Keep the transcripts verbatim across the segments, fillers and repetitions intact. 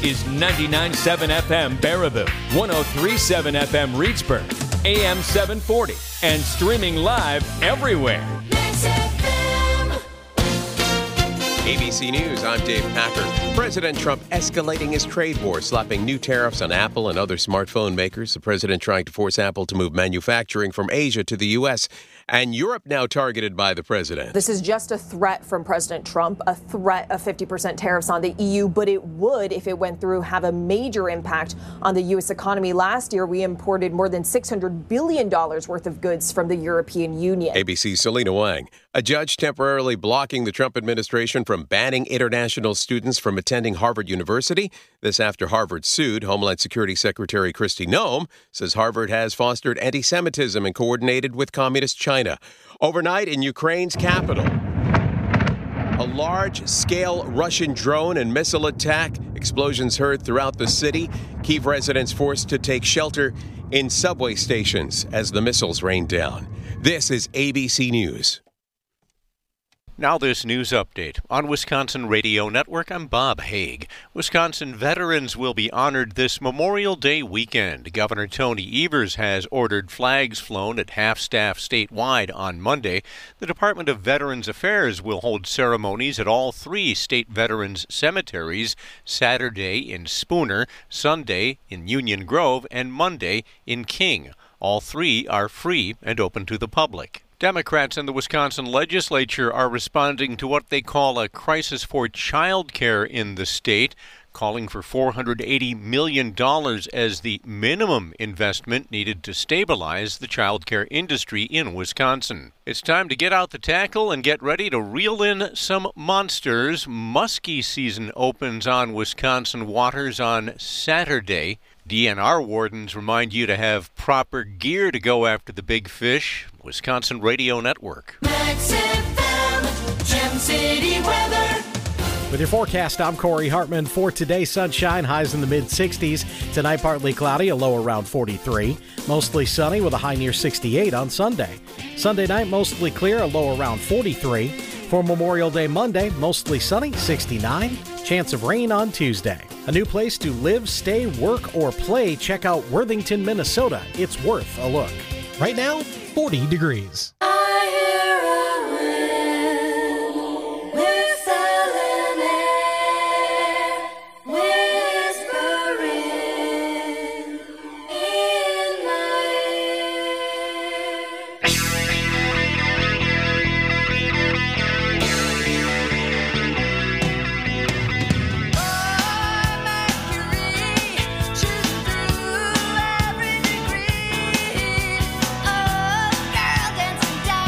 is ninety-nine point seven F M Baraboo, one oh three point seven F M Reedsburg, A M seven forty, and streaming live everywhere. A B C News, I'm Dave Packer. President Trump escalating his trade war, slapping new tariffs on Apple and other smartphone makers. The president trying to force Apple to move manufacturing from Asia to the U S, and Europe now targeted by the president. This is just a threat from President Trump, a threat of fifty percent tariffs on the E U, but it would, if it went through, have a major impact on the U S economy. Last year, we imported more than six hundred billion dollars worth of goods from the European Union. A B C's Selena Wang. A judge temporarily blocking the Trump administration from banning international students from attending Harvard University. This after Harvard sued. Homeland Security Secretary Kristi Noem says Harvard has fostered anti-Semitism and coordinated with Communist China. Overnight in Ukraine's capital, a large-scale Russian drone and missile attack. Explosions heard throughout the city. Kyiv residents forced to take shelter in subway stations as the missiles rained down. This is A B C News. Now this news update. On Wisconsin Radio Network, I'm Bob Haig. Wisconsin veterans will be honored this Memorial Day weekend. Governor Tony Evers has ordered flags flown at half-staff statewide on Monday. The Department of Veterans Affairs will hold ceremonies at all three state veterans cemeteries, Saturday in Spooner, Sunday in Union Grove, and Monday in King. All three are free and open to the public. Democrats in the Wisconsin legislature are responding to what they call a crisis for child care in the state, calling for four hundred eighty million dollars as the minimum investment needed to stabilize the child care industry in Wisconsin. It's time to get out the tackle and get ready to reel in some monsters. Muskie season opens on Wisconsin waters on Saturday. D N R wardens remind you to have proper gear to go after the big fish. Wisconsin Radio Network. Max F M, Gem City weather. With your forecast, I'm Corey Hartman. For today, sunshine, highs in the mid-sixties. Tonight, partly cloudy, a low around forty-three. Mostly sunny with a high near sixty-eight on Sunday. Sunday night, mostly clear, a low around forty-three. For Memorial Day Monday, mostly sunny, sixty-nine. Chance of rain on Tuesday. A new place to live, stay, work, or play. Check out Worthington, Minnesota. It's worth a look. Right now, forty degrees. I hear a wind whistling air, whispering in my oh, girl dancing down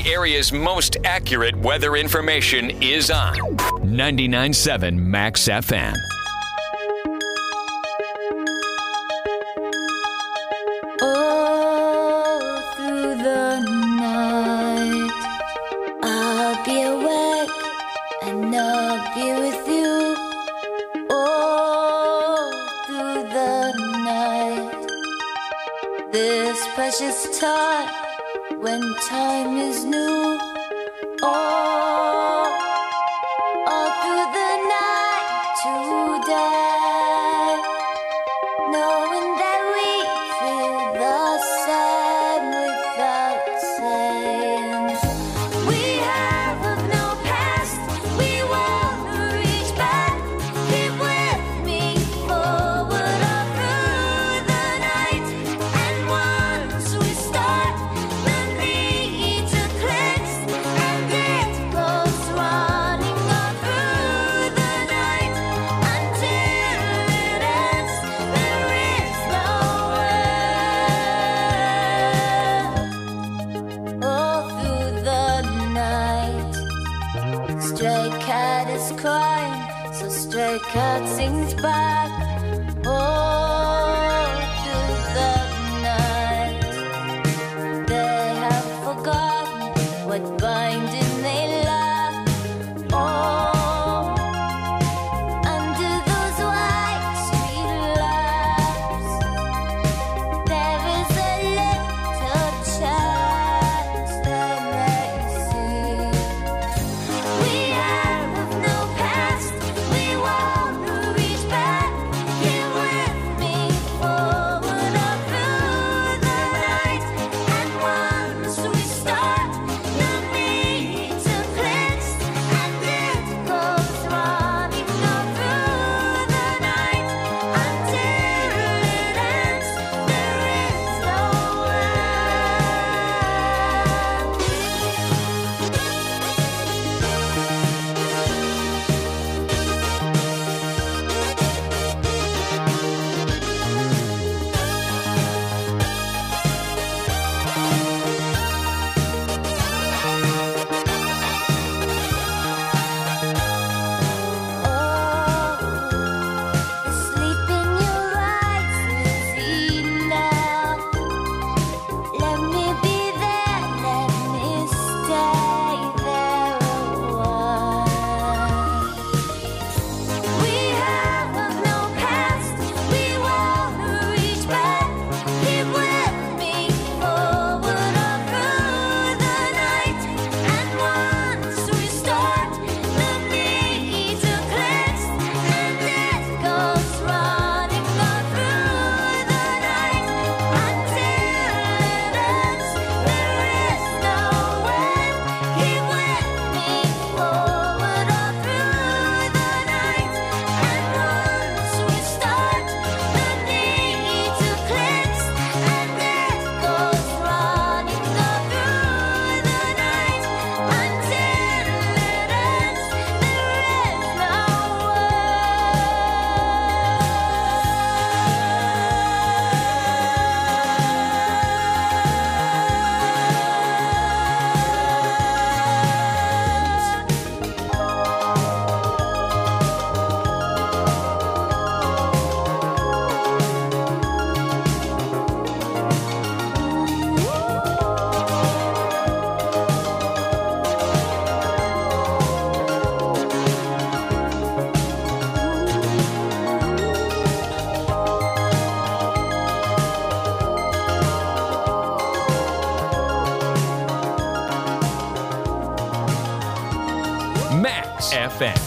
the area's most accurate weather information is on ninety-nine point seven Max F M. All through the night, I'll be awake and I'll be with you. All through the night, this precious time when time is new. All, all through the night today, knowing that we feel the same without saying. We have of no past, we won't reach back. Keep with me forward all through the night. And once we start, the need to cleanse, and it goes running all through the night until it ends. There is no end. All through the night, stray cat is crying, so stray cat sings back. All through the night, they have forgotten what binding they lack. Oh, under those white street lamps, there is a little chance they may see. We have no past, we won't reach back. Get with me forward all through the night. And once we start, the need to cleanse, and it goes running all through the night until it ends. There is no the sleep in your eyes is enough. Let me be there, let me stay there a while. We have no past, we won't reach back. Keep with me forward all through the night. And once we start, the need to cleanse, and it goes running all through the night until it ends. There is no end. Keep with me forward all through the night. And once we start, the need to cleanse, and it goes running all through the night until it ends. Max F M.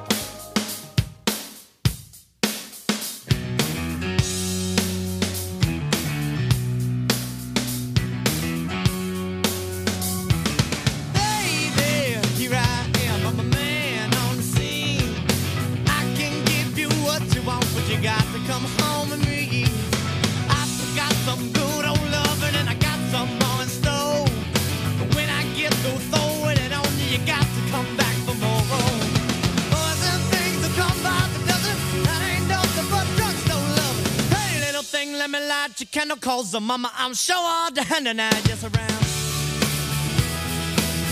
Baby, here I am, I'm a man on the scene. I can give you what you want, but you got to come home with me. I got some good old loving and I got some more in store. But when I get through throwing it on you, you got to come back for more. Boys and things that come by the dozen, that ain't nothing but drugstore loving. Hey, little thing, let me light your candle, cause the mama, I'm sure all the hand and I just around.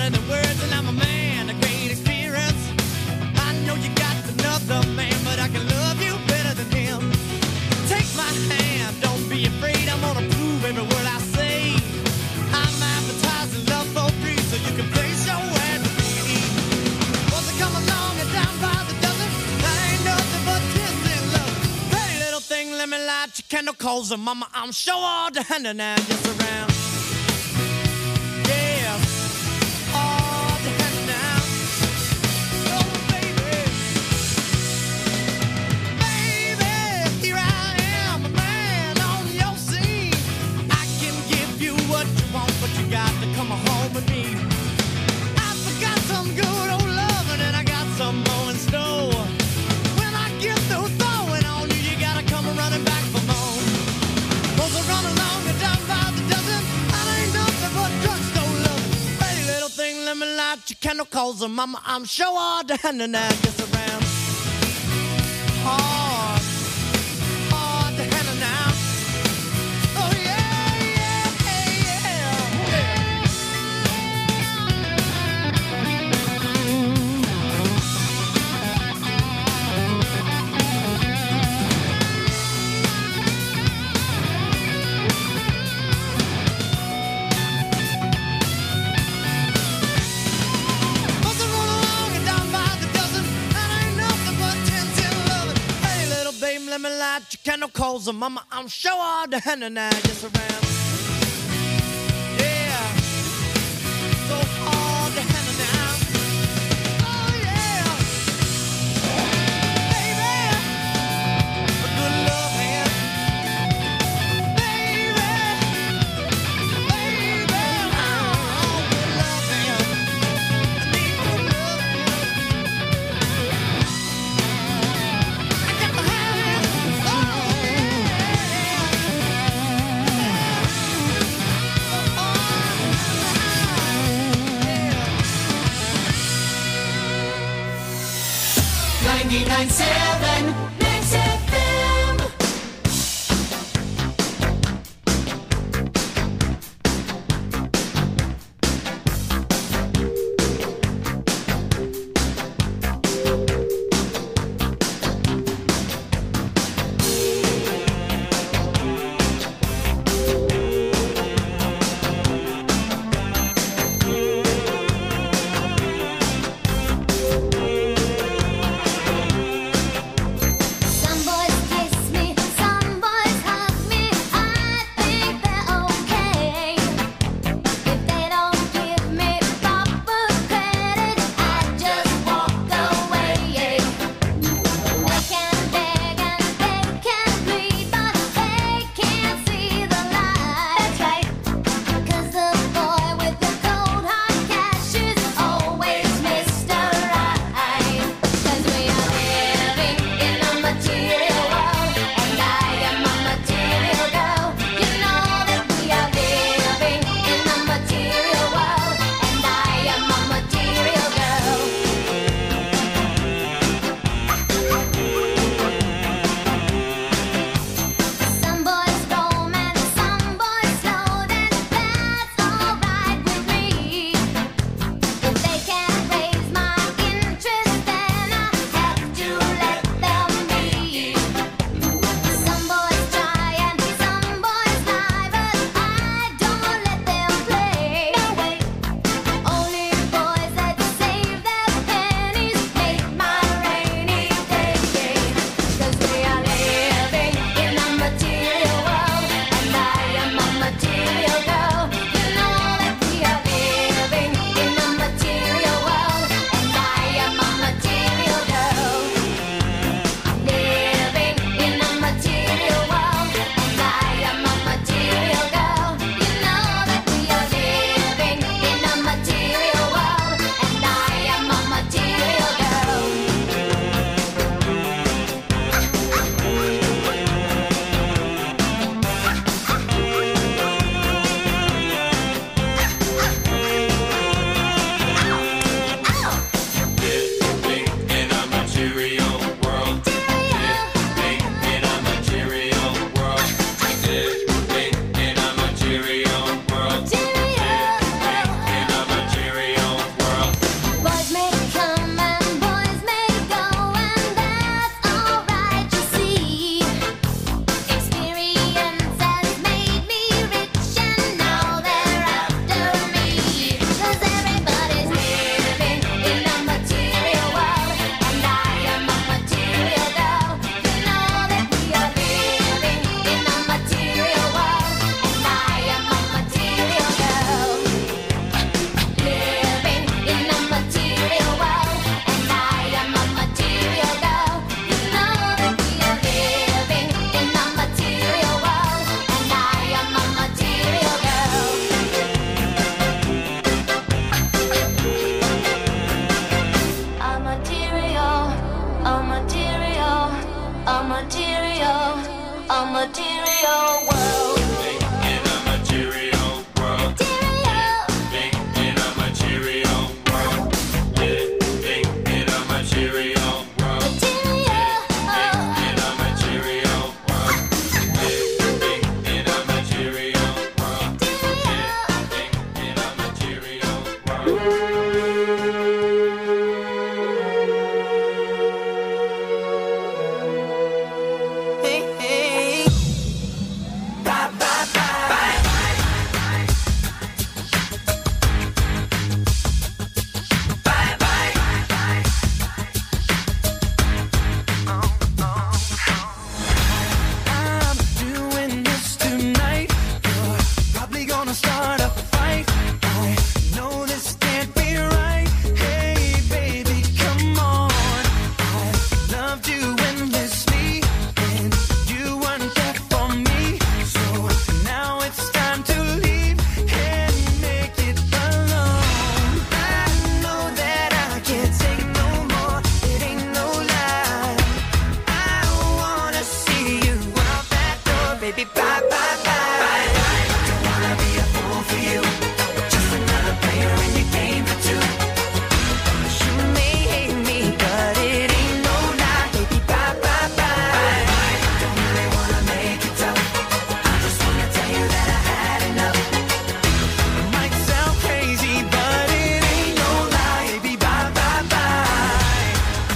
better than words, and I'm a man of great experience. I know you got another man, but I can love you better than him. Take my hand, don't be afraid, I'm gonna prove every word I say. I'm advertising love for free, so you can place your ad with me. Once I come along and down by the dozen, that ain't nothing but kiss and love. Pretty little thing, let me light your candle, cause uh, mama, I'm sure all the hand and now just around. Yeah, all the hand now. Oh, baby. Baby, here I am, a man on your scene. I can give you what you want, but you got to come home with me. I forgot some good old loving, and I got some more in store. When I get through throwing on you, you gotta come running back for more. Those are run along and down by the dozen. That ain't nothing but drugstore love. Pretty little thing, let me light your candle, cause uh, mama, I'm sure all the hand and now just around. Hard, hard the hand and now. Oh yeah, yeah, yeah, Must have run along and down by the dozen. That ain't nothing but ten, ten, eleven. Hey, little babe, let me light your candle, cause uh, mama, I'm sure all the hand and now just around. Yeah, so hard to handle now. Oh yeah, baby, a good love hand, baby, baby, oh, good love hand. I need good love hand. I got to have it. Oh ninety-nine point seven Mix F M. material world. Living in a material world. Living in a material world. Living in a material world. Living in a material world. Living in a material world. Living in a material world. Hey, hey. Bye, bye, bye. Bye, bye. Bye, bye. I'm doing this tonight. You're probably gonna start a fight. I know this can't be right. Hey, baby, come on. I loved you endlessly, and you weren't there for me. So now it's time to leave and make it alone. I know that I can't take no more. It ain't no lie. I wanna see you out that door, baby. Bye, bye, bye. Don't wanna be a fool for you. Just another player in your game for two. You may hate me, but it ain't no lie, baby. Bye, bye, bye. Don't really wanna make it tough. I just wanna tell you that I had enough. It might sound crazy, but it ain't no lie, baby. Bye, bye, bye.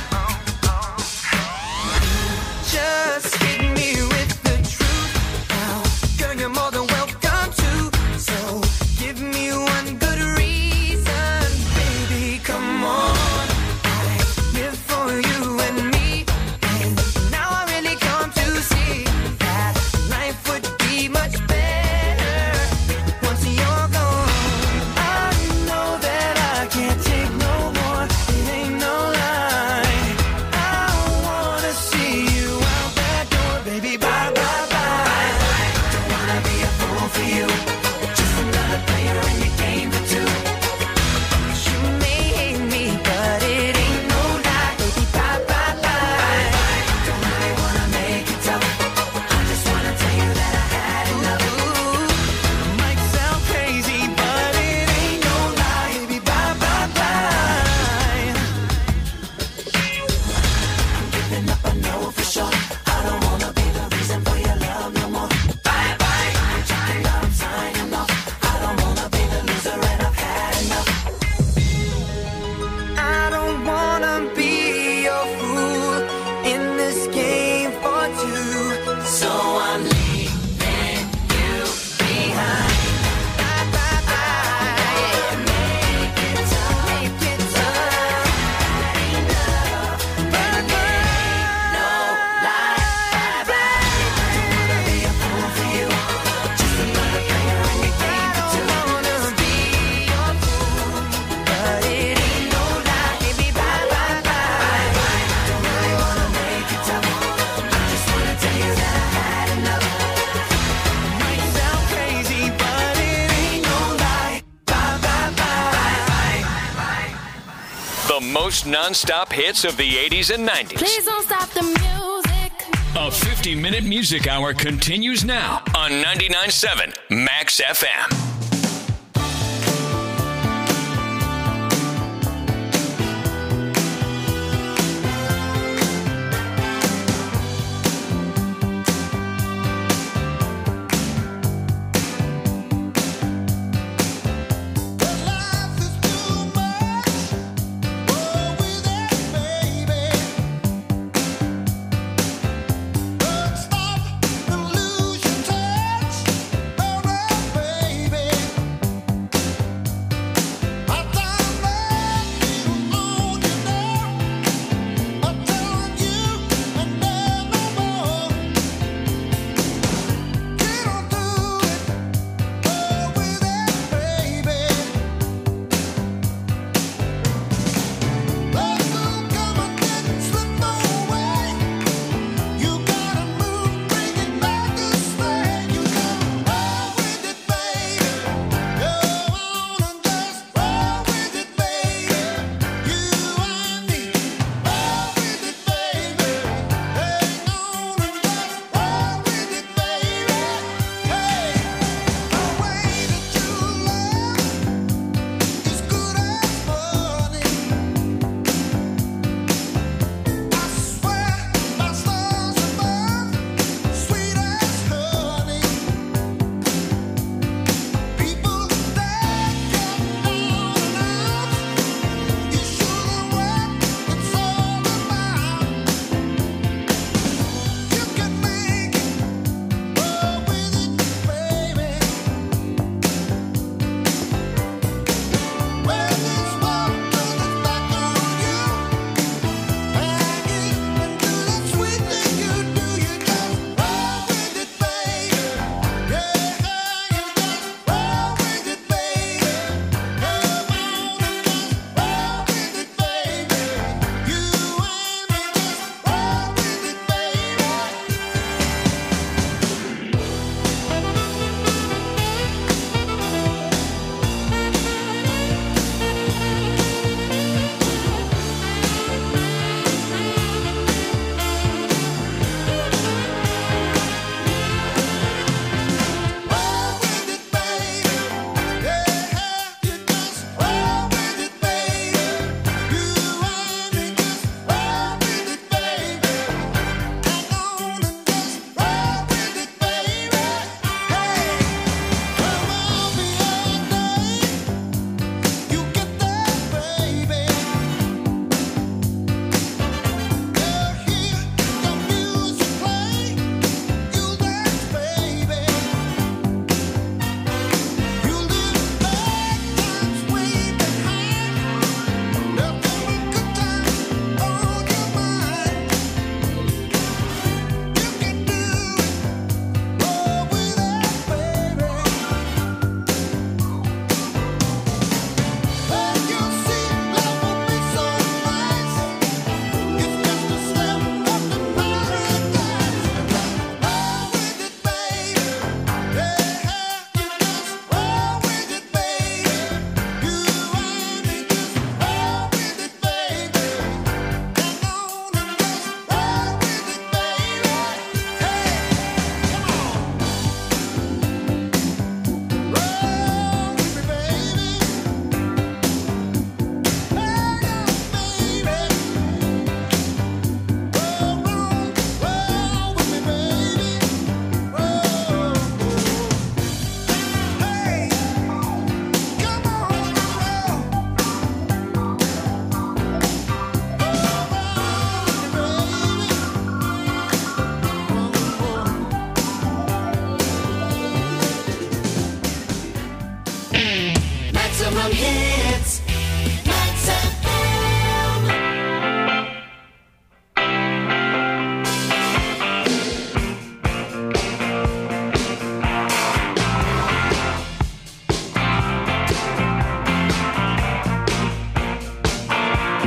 Just hit me with the truth now. Girl, you're more than welcome to. So give me one good reason, baby. Come on. I live for you and me. And now I really come to see that life would be much better once you're gone. I know that I can't take no more. It ain't no lie. I wanna see you out that door, baby. Bye, bye, bye. Don't wanna be a fool for you. Just another player in your game for two. You may hate me, but it ain't no lie, baby. Bye, bye, bye. Don't really wanna make it tough. I just wanna tell you that I had enough. It might sound crazy, but it ain't no lie, baby. Bye, bye, bye. I'm giving up, I know for sure. I don't wanna be the reason for your love no more. Bye, bye. I'm checking out, I'm signing off. I don't wanna be the loser, and I've had enough. I don't wanna be your fool in this game for two. So I'm leaving you behind. Bye, bye, bye. Make it tough. Make it tough. Enough. But it ain't no lie. Bye, bye. Don't wanna be a fool for you. Just another player in your game for two. I don't wanna be your fool, but it ain't no lie, baby. Bye, bye, bye. Don't really wanna make it tough. I just wanna tell you that I had enough. It might sound crazy, but it ain't no lie. Bye, bye, bye. The most nonstop hits of the eighties and nineties. Please don't stop the music. A fifty-minute music hour continues now on ninety-nine point seven Max F M. Life is too much. Oh, without baby. Don't stop and lose your touch. Oh, baby.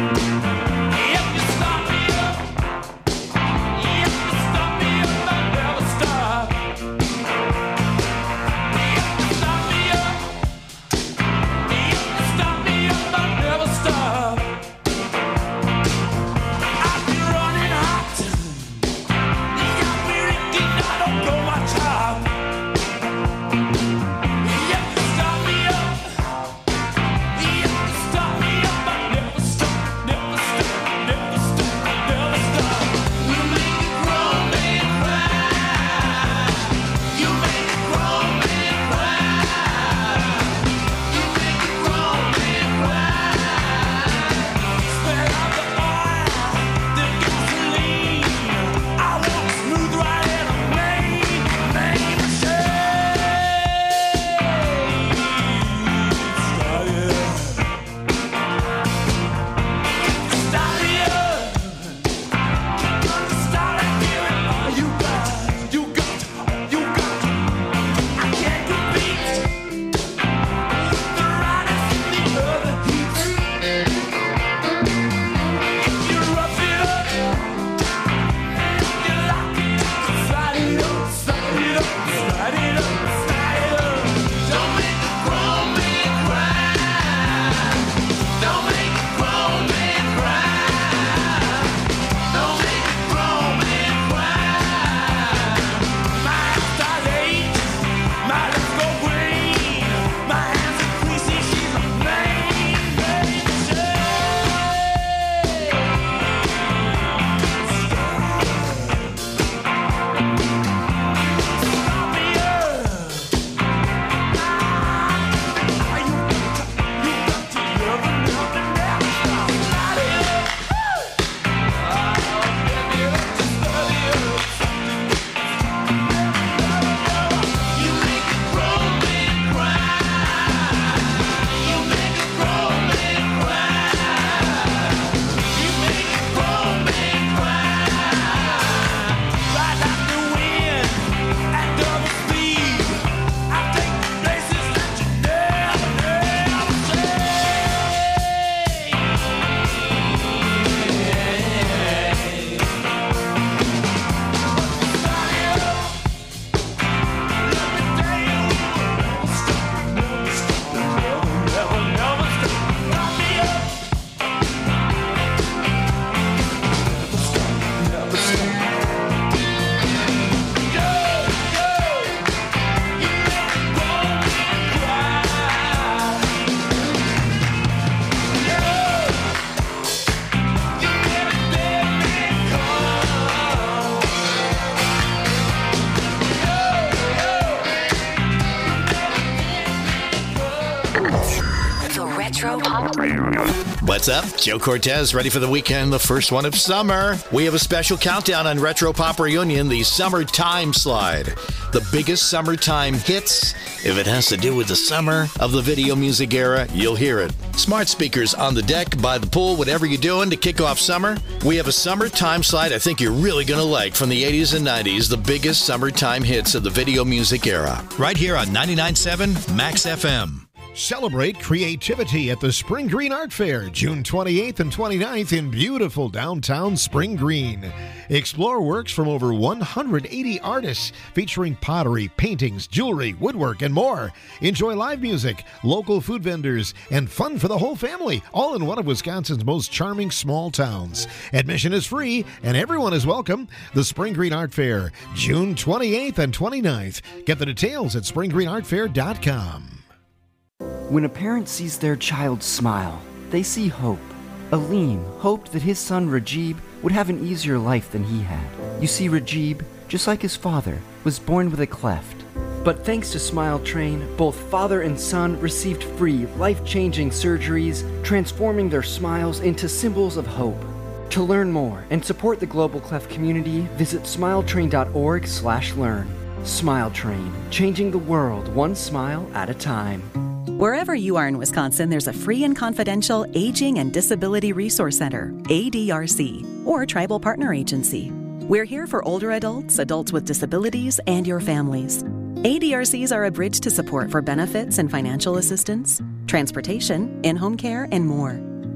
What's up? Joe Cortez, ready for the weekend, the first one of summer. We have a special countdown on Retro Pop Reunion, the Summertime Slide. The biggest summertime hits. If it has to do with the summer of the video music era, you'll hear it. Smart speakers on the deck, by the pool, whatever you're doing to kick off summer. We have a summertime slide I think you're really going to like from the eighties and nineties, the biggest summertime hits of the video music era. Right here on ninety-nine point seven Max F M. Celebrate creativity at the Spring Green Art Fair, June twenty-eighth and twenty-ninth in beautiful downtown Spring Green. Explore works from over one hundred eighty artists featuring pottery, paintings, jewelry, woodwork, and more. Enjoy live music, local food vendors, and fun for the whole family, all in one of Wisconsin's most charming small towns. Admission is free, and everyone is welcome. The Spring Green Art Fair, June twenty-eighth and twenty-ninth. Get the details at spring green art fair dot com. When a parent sees their child smile, they see hope. Aleem hoped that his son Rajib would have an easier life than he had. You see, Rajib, just like his father, was born with a cleft. But thanks to Smile Train, both father and son received free, life-changing surgeries, transforming their smiles into symbols of hope. To learn more and support the Global Cleft community, visit smiletrain dot org slash learn. Smile Train, changing the world one smile at a time. Wherever you are in Wisconsin, there's a free and confidential Aging and Disability Resource Center, A D R C, or Tribal Partner Agency. We're here for older adults, adults with disabilities, and your families. A D R Cs are a bridge to support for benefits and financial assistance, transportation, in-home care, and more.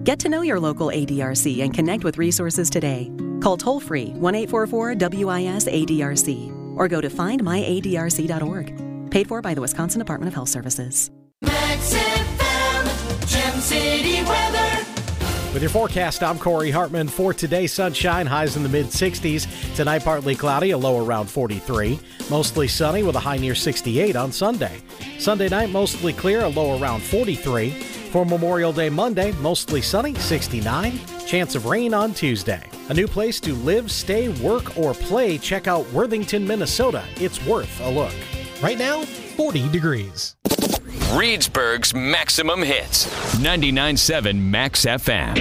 Get to know your local A D R C and connect with resources today. Call toll-free one eight four four W I S A D R C or go to find my A D R C dot org. Paid for by the Wisconsin Department of Health Services. Max F M, Gem City weather. With your forecast, I'm Corey Hartman. For today, sunshine, highs in the mid-sixties. Tonight, partly cloudy, a low around forty-three. Mostly sunny with a high near sixty-eight on Sunday. Sunday night, mostly clear, a low around forty-three. For Memorial Day Monday, mostly sunny, sixty-nine. Chance of rain on Tuesday. A new place to live, stay, work, or play. Check out Worthington, Minnesota. It's worth a look. Right now, forty degrees. Reedsburg's Maximum Hits. ninety-nine point seven Max F M.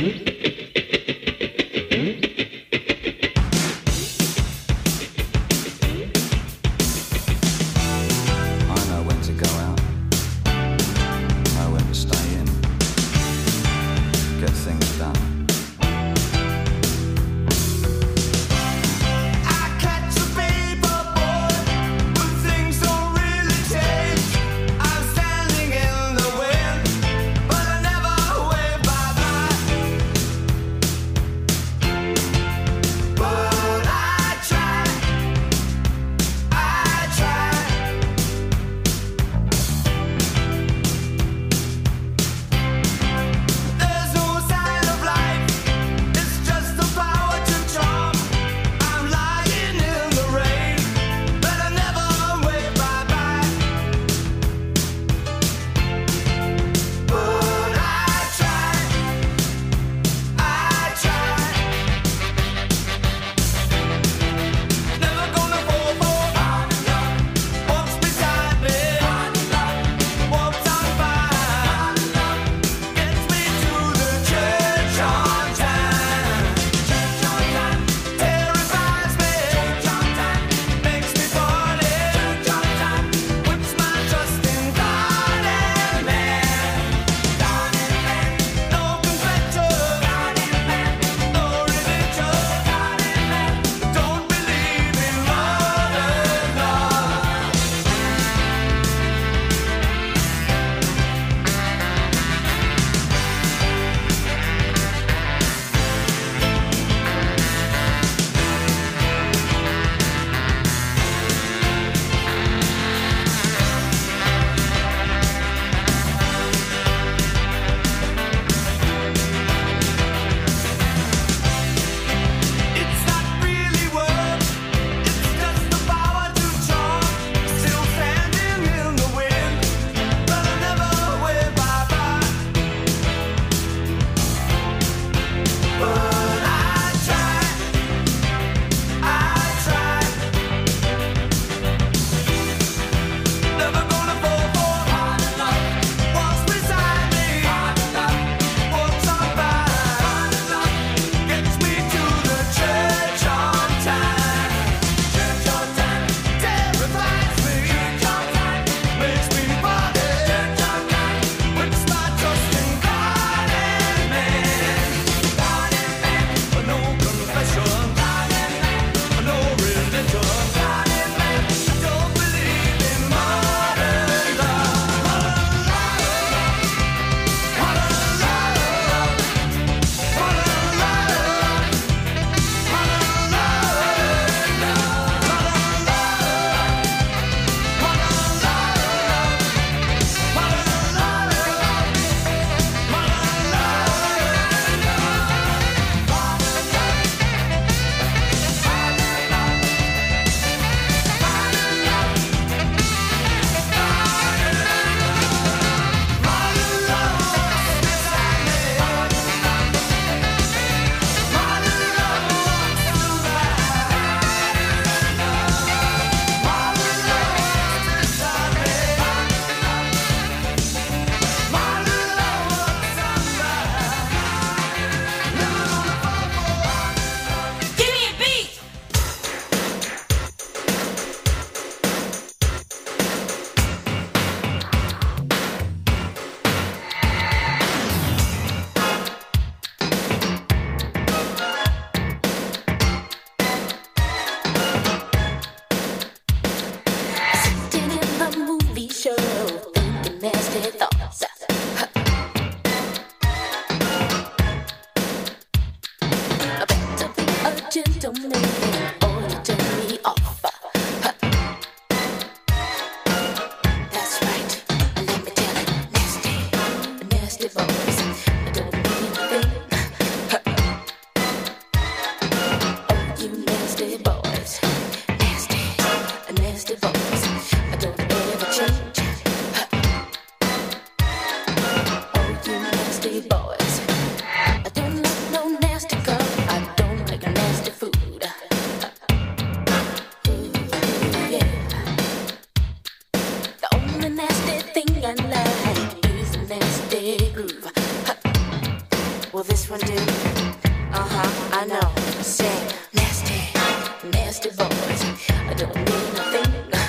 this one do? Uh-huh, I know. Say, nasty, nasty boys. I don't mean nothing.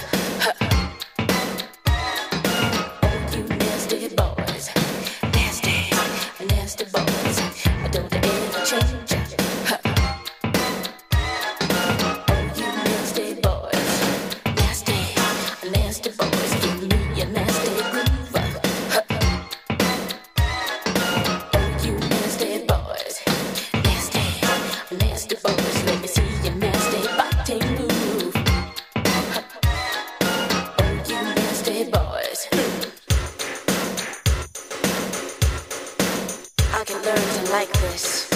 Oh, you nasty boys. Nasty, nasty boys. I don't ever change. Oh, you nasty boys. Nasty, nasty boys. Give me a nasty groove. Like this.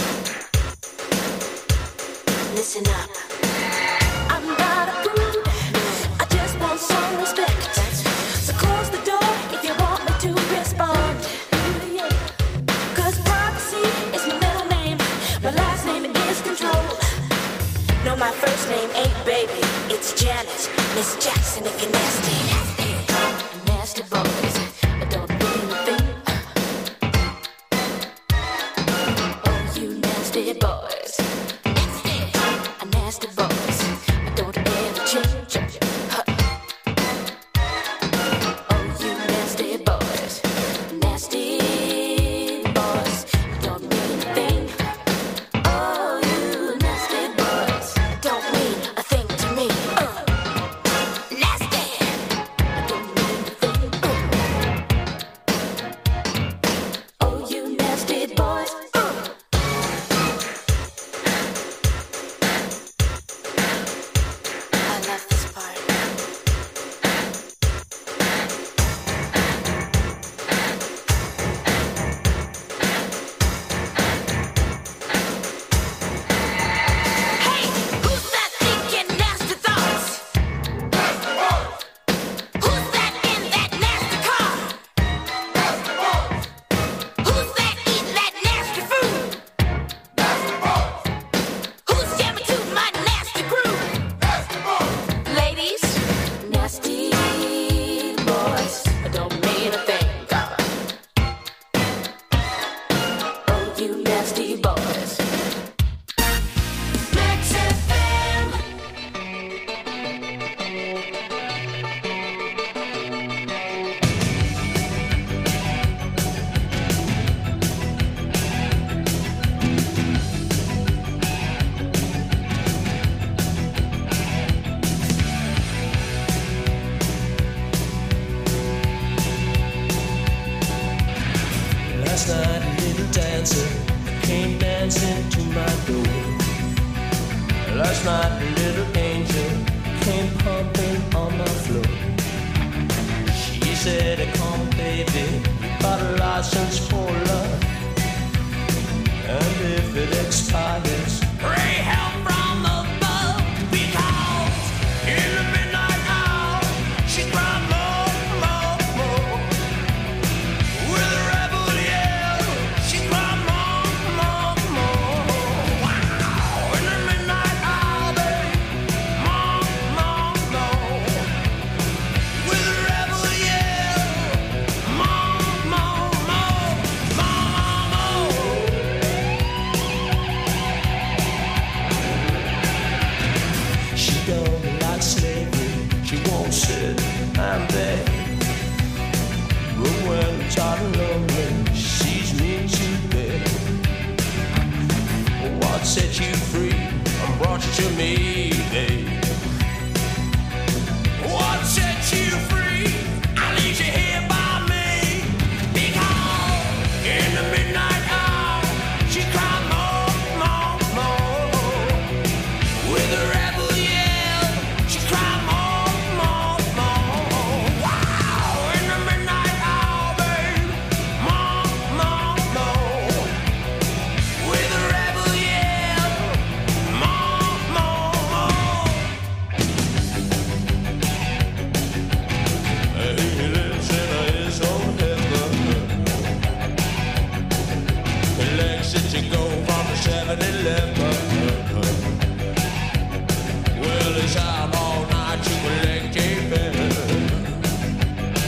Listen up. I'm not a prude. I just want some respect. So close the door if you want me to respond. Cause privacy is my middle name. My last name is Control. No, my first name ain't Baby. It's Janet. Miss Jackson if you're nasty. Nasty boys. I don't mean a thing. Nasty boys, nasty, nasty boys. I don't ever change. Oh, you nasty boys, nasty boys. I don't mean a thing. Oh, you nasty boys, don't mean a thing to me. Uh, nasty, I don't mean a thing. Uh. Oh, you nasty boys.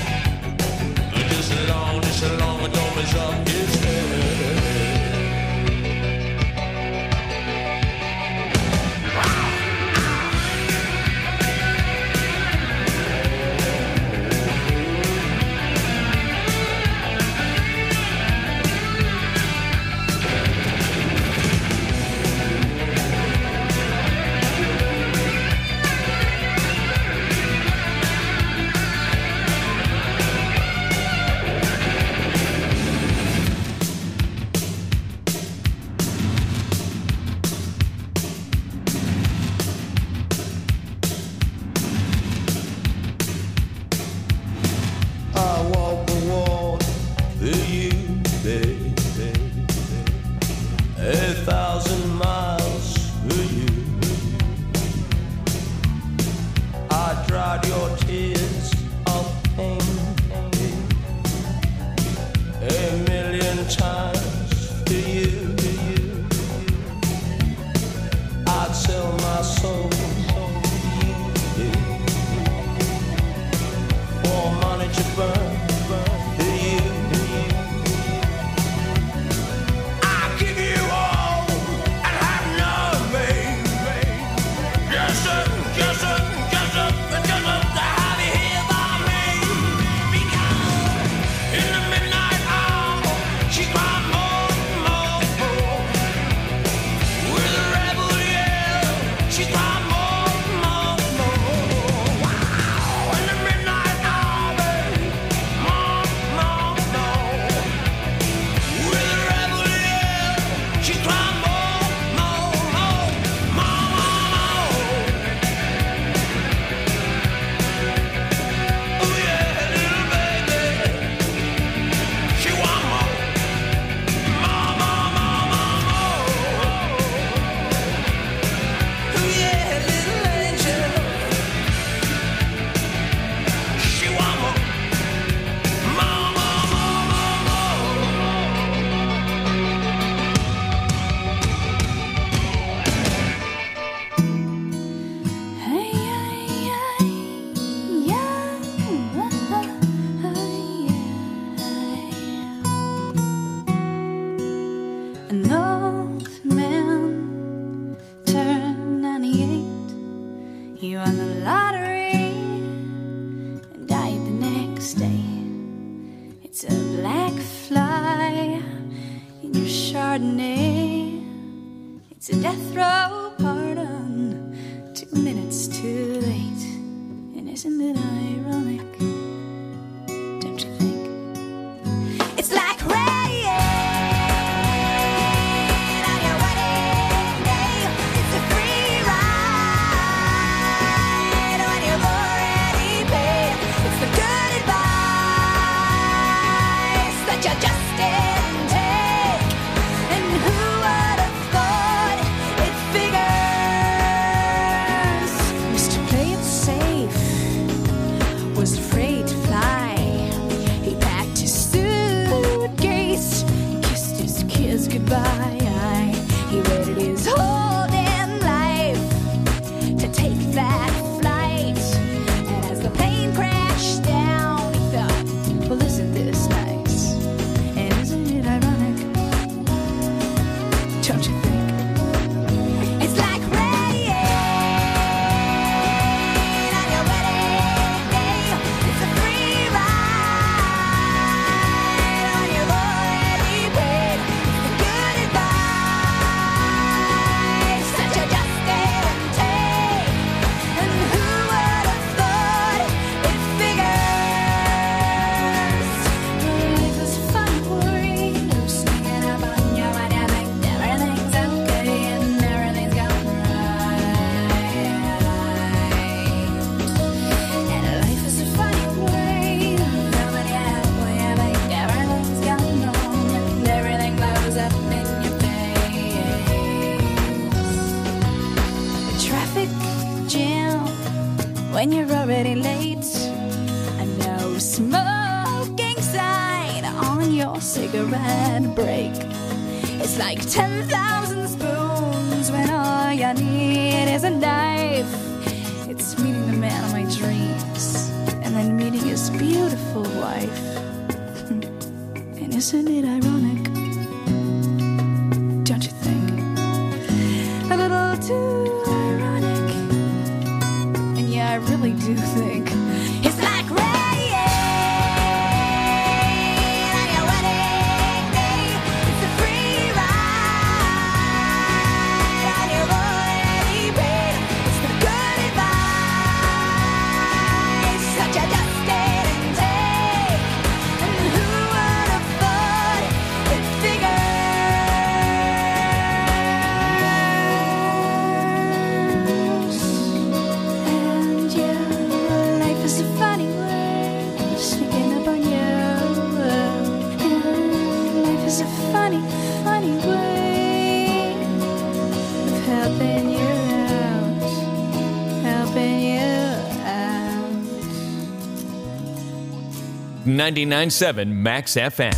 Just as long, just as long as don't mess up his head. a thousand miles for you. I dried your tears of pain a million times for you. I'd sell my soul for money to burn. when you're already late. A no smoking sign on your cigarette break. It's like ten thousand spoons when all you need is a knife. It's meeting the man of my dreams and then meeting his beautiful wife. And isn't it ironic? Don't you think? A little too ironic. And yeah, I really do think it's like rain on your wedding day. It's a free ride on your already paid. It's the good advice that you just didn't take. And who would have thought it figures? And your life ninety-nine point seven Max F M.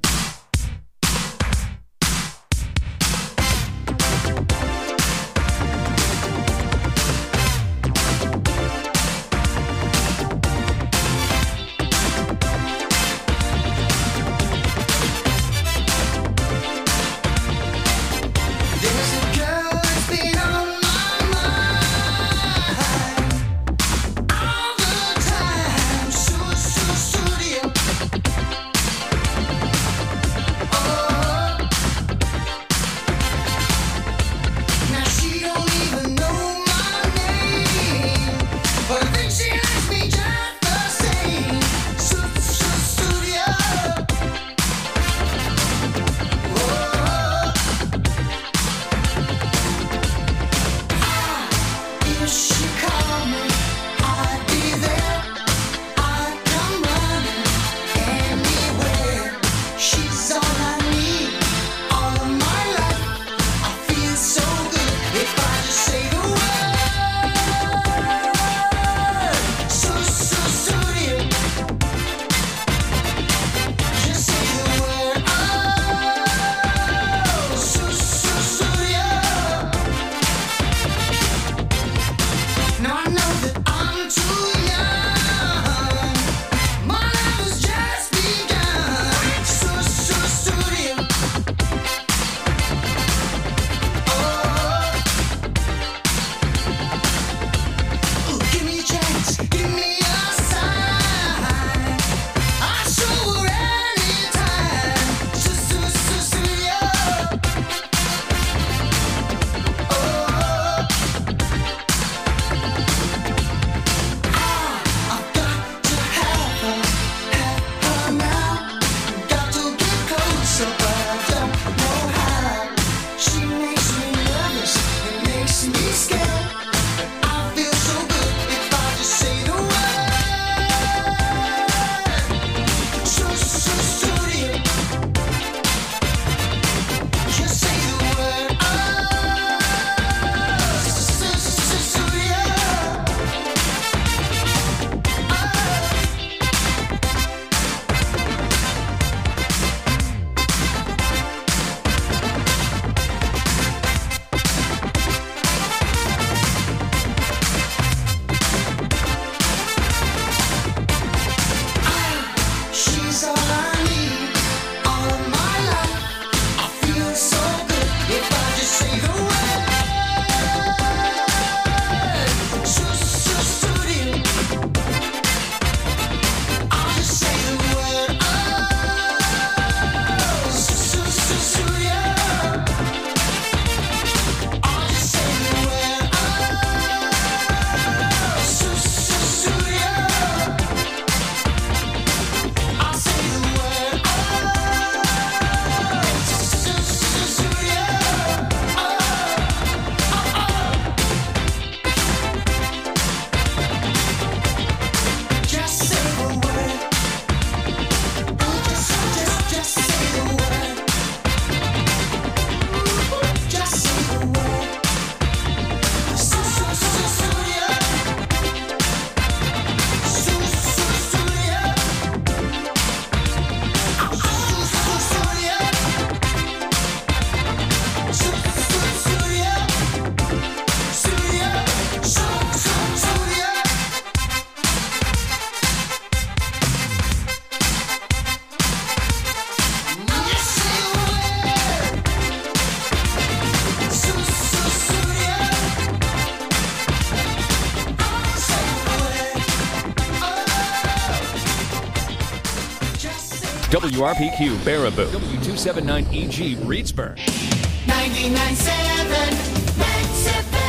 W R P Q Baraboo, W two seventy-nine E G Reedsburg. ninety-nine point seven Max F M.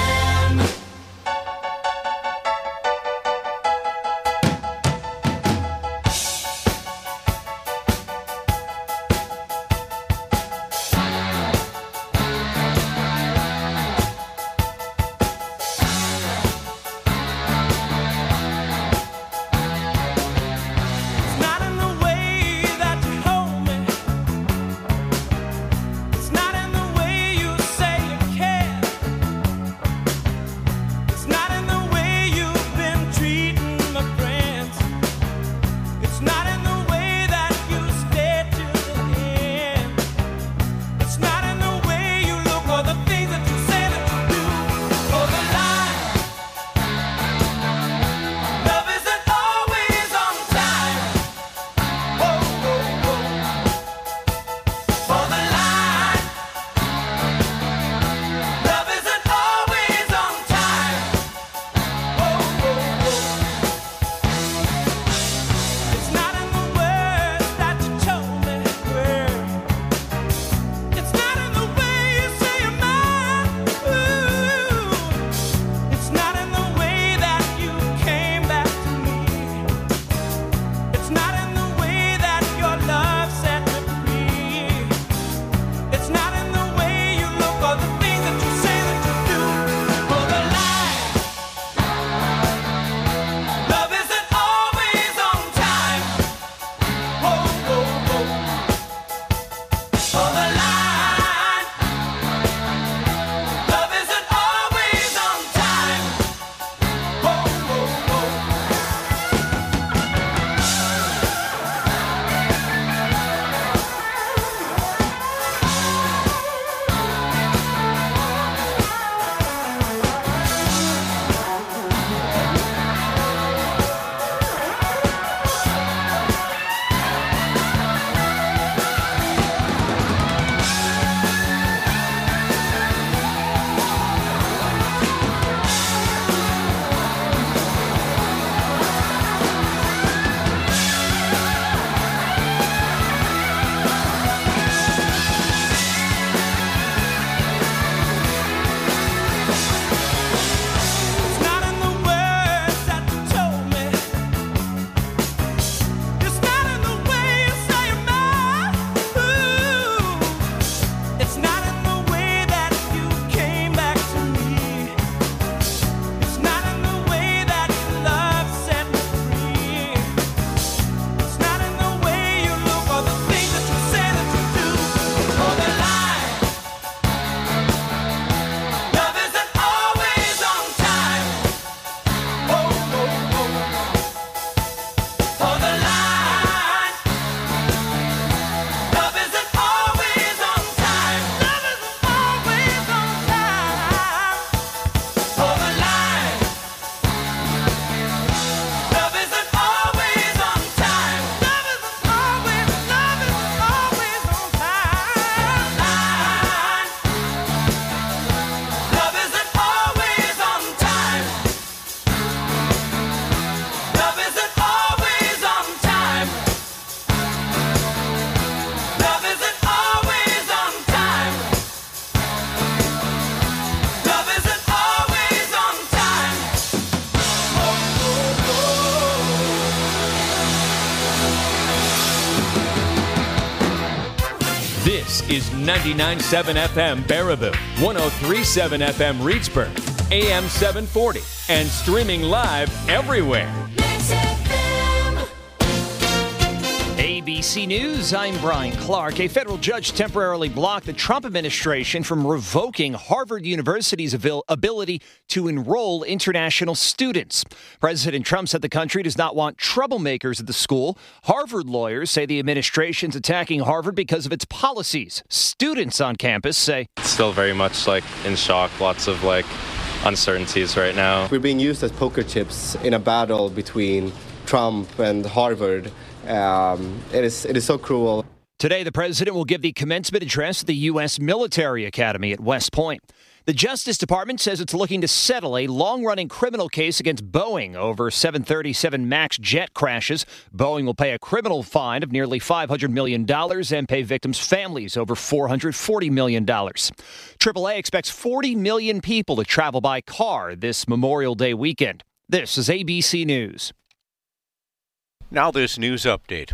Say ninety-nine point seven F M Baraboo, one oh three point seven F M Reedsburg, A M seven forty, and streaming live everywhere. A B C News, I'm Brian Clark. A federal judge temporarily blocked the Trump administration from revoking Harvard University's abil- ability to enroll international students. President Trump said the country does not want troublemakers at the school. Harvard lawyers say the administration's attacking Harvard because of its policies. Students on campus say it's still very much like in shock, lots of like uncertainties right now. We're being used as poker chips in a battle between Trump and Harvard. Um, it is it is so cruel. Today, the president will give the commencement address at the U S Military Academy at West Point. The Justice Department says it's looking to settle a long-running criminal case against Boeing over seven thirty-seven MAX jet crashes. Boeing will pay a criminal fine of nearly five hundred million dollars and pay victims' families over four hundred forty million dollars. triple A expects forty million people to travel by car this Memorial Day weekend. This is A B C News. Now this news update.